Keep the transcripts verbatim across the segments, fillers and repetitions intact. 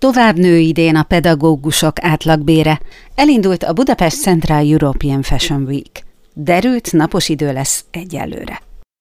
Tovább nő idén a pedagógusok átlagbére. Elindult a Budapest Central European Fashion Week. Derült, napos idő lesz egyelőre.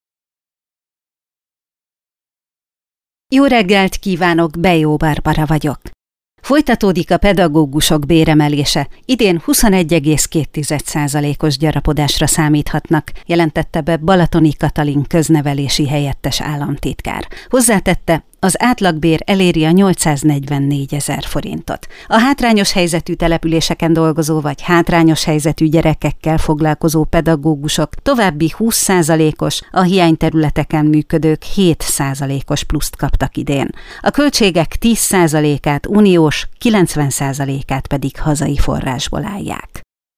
Jó reggelt kívánok, Bejó Barbara vagyok. Folytatódik a pedagógusok béremelése. Idén huszonegy egész két százalékos gyarapodásra számíthatnak, jelentette be Balatoni Katalin köznevelési helyettes államtitkár. Hozzátette, az átlagbér eléri a nyolcszáznegyvennégyezer forintot. A hátrányos helyzetű településeken dolgozó vagy hátrányos helyzetű gyerekekkel foglalkozó pedagógusok további húsz százalékos, a hiányterületeken működők hét százalékos pluszt kaptak idén. A költségek tíz százalékát uniós, kilencven százalékát pedig hazai forrásból állják.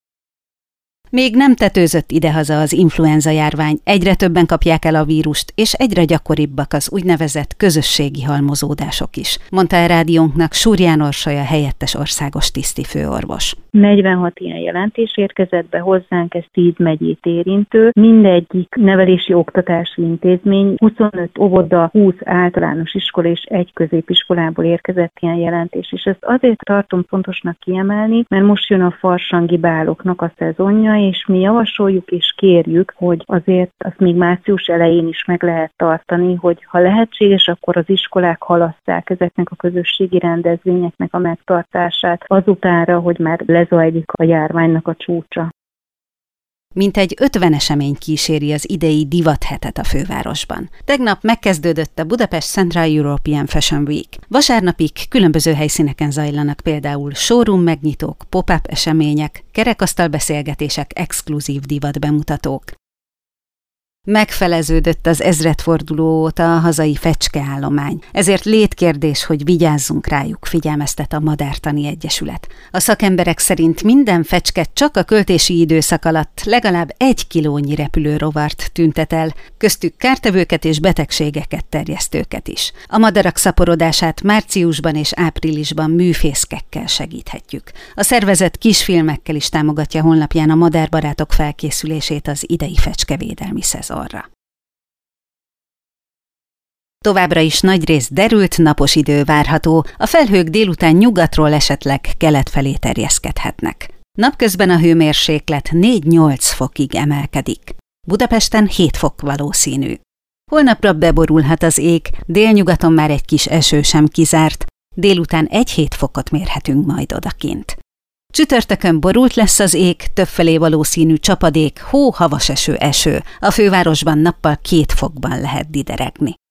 Még nem tetőzött idehaza az influenza járvány, egyre többen kapják el a vírust, és egyre gyakoribbak az úgynevezett közösségi halmozódások is, mondta a rádiónknak Súrján Orsolya helyettes országos tisztifőorvos. negyvenhat ilyen jelentés érkezett be hozzánk, ez tíz megyét érintő. Mindegyik nevelési oktatási intézmény, huszonöt óvoda, húsz általános iskola és egy középiskolából érkezett ilyen jelentés, és ezt azért tartom fontosnak kiemelni, mert most jön a farsangi báloknak a szezonja, és mi javasoljuk és kérjük, hogy azért azt még március elején is meg lehet tartani, hogy ha lehetséges, akkor az iskolák halasszák ezeknek a közösségi rendezvényeknek a megtartását azutánra, hogy már lezajlik a járványnak a csúcsa. Mintegy ötven esemény kíséri az idei divathetet a fővárosban. Tegnap megkezdődött a Budapest Central European Fashion Week. Vasárnapig különböző helyszíneken zajlanak például showroom megnyitók, pop-up események, kerekasztalbeszélgetések, exkluzív divatbemutatók. Megfeleződött az ezredforduló óta a hazai fecskeállomány. Ezért létkérdés, hogy vigyázzunk rájuk, figyelmeztet a Madártani Egyesület. A szakemberek szerint minden fecske csak a költési időszak alatt legalább egy kilónyi repülőrovart tüntet el, köztük kártevőket és betegségeket terjesztőket is. A madarak szaporodását márciusban és áprilisban műfészkekkel segíthetjük. A szervezet kisfilmekkel is támogatja honlapján a madárbarátok felkészülését az idei fecskevédelmi szezonra. Továbbra is nagyrészt derült, napos idő várható, a felhők délután nyugatról esetleg kelet felé terjeszkedhetnek. Napközben a hőmérséklet négy-nyolc fokig emelkedik. Budapesten hét fok valószínű. Holnapra beborulhat az ég, délnyugaton már egy kis eső sem kizárt, délután egy-hét fokot mérhetünk majd odakint. Csütörtökön borult lesz az ég, többfelé valószínű csapadék, hó, havas eső, eső. A fővárosban nappal két fokban lehet dideregni.